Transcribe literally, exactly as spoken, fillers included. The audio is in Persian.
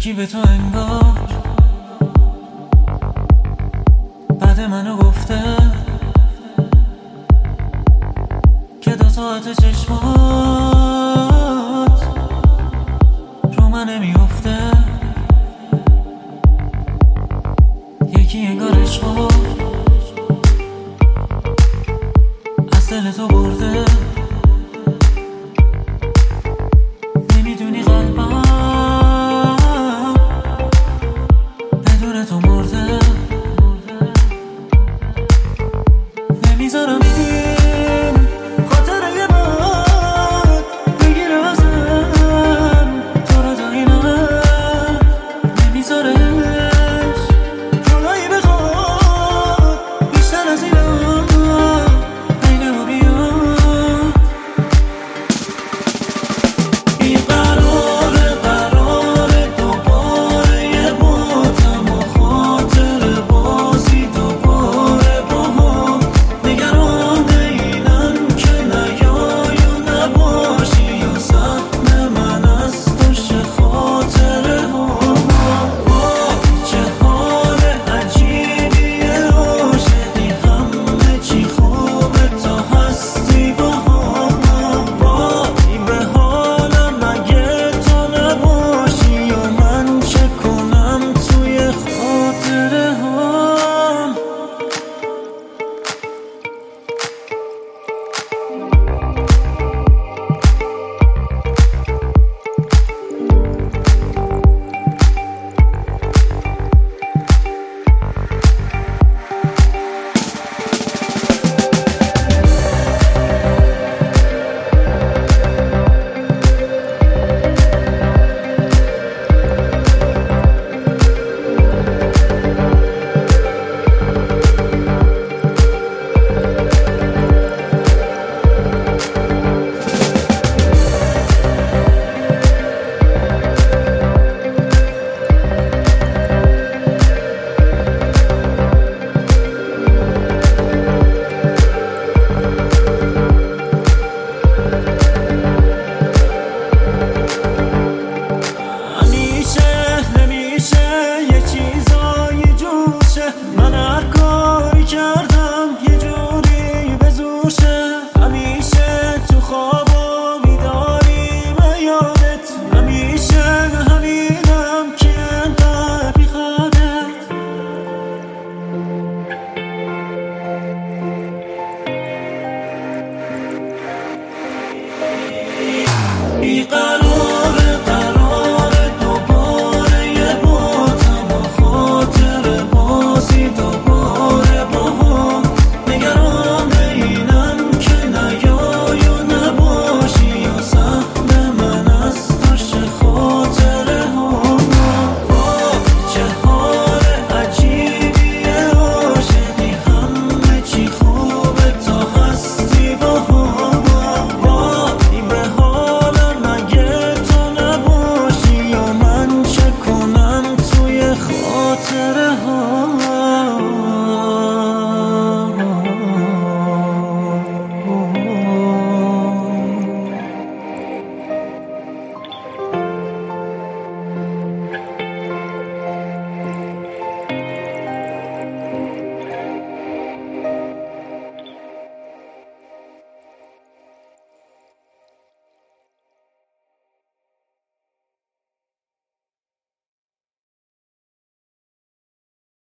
یکی به تو انگار بعد منو گفته که دو ساعت چشمات رو من نمیافته. یکی انگار عشقو از دل تو برده، نمیدونی قلبم بدون تو مرده. نمیذارم این خاطره یه باد بگیره ازم تو رو تا این حد. نمیذارش جدایی بخواد بیشتر از اینا بین ما بیاد. این قراره قراره دوباره یه باتم و خاطر بازی دوباره با هم. نگران اینم که نیای و نباشی یا سهم من از تو شه خاطره ها. چه حال عجیبیه عاشقی، همه چی خوبه تا هستی با هم. وای به حالم اگه تو نباشی یا من چه کنم توی خاطره هام. من هر کاری کردم یه جوری به زورشه. همیشه تو خواب و بیداریم یادت، همیشه همینم که انقدر بیخوادت. بیقرار